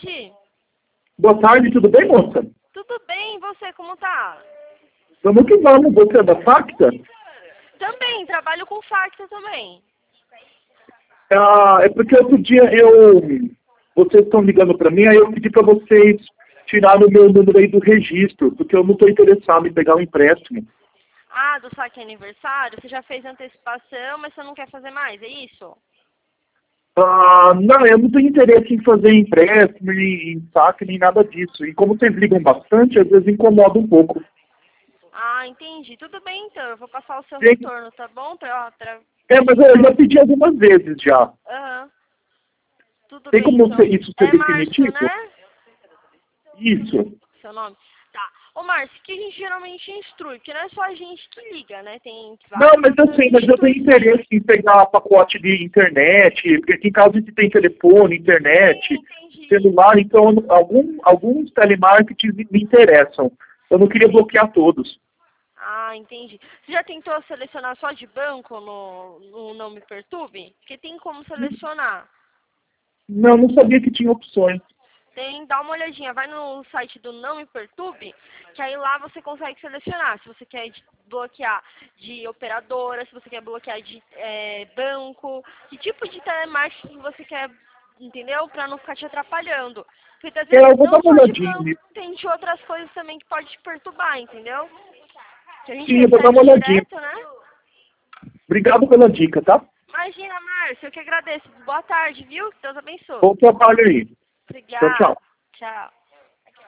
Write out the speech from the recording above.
tarde. Boa tarde, tudo bem, moça? Tudo bem, e você, como tá? Vamos que vamos, você é da Facta? Também, trabalho com Facta também. É porque outro dia vocês estão ligando para mim, aí eu pedi para vocês tirarem o meu número aí do registro, porque eu não estou interessado em pegar um empréstimo. Ah, do saque aniversário, você já fez antecipação, mas você não quer fazer mais, é isso? Não, eu não tenho interesse em fazer empréstimo, em saque, nem nada disso. E como vocês ligam bastante, às vezes incomoda um pouco. Ah, entendi. Tudo bem, então. Eu vou passar o seu Tem- retorno, tá bom? mas eu já pedi algumas vezes já. Aham. Tudo Tem bem, como então. isso ser É Márcio, definitivo? né? Isso. Seu nome? Tá. Ô, Márcio, que a gente geralmente instrui, porque não é só a gente que liga, né? Tem Não, mas eu sei, mas eu tenho instituições. interesse em pegar pacote de internet, porque aqui em casa a gente tem telefone, internet, Entendi. celular, então alguns telemarketings me interessam. Eu não queria bloquear todos. Ah, entendi. Você já tentou selecionar só de banco no Não Me Perturbe? Porque tem como selecionar. Não, não sabia que tinha opções. Dá uma olhadinha, vai no site do Não Me Perturbe, que aí lá você consegue selecionar se você quer bloquear de operadora, se você quer bloquear de banco, que tipo de telemarketing você quer, entendeu? Pra não ficar te atrapalhando. Porque às vezes Eu vou dar não uma só de olhadinha banco, nisso. tem de outras coisas também que pode te perturbar, entendeu? Que a gente Sim, eu vou dar recebe uma olhadinha. direto, né? Obrigado pela dica, tá? Imagina, Márcio, eu que agradeço. Boa tarde, viu? Deus abençoe. Bom trabalho aí. Tchau, Obrigada. tchau. Tchau.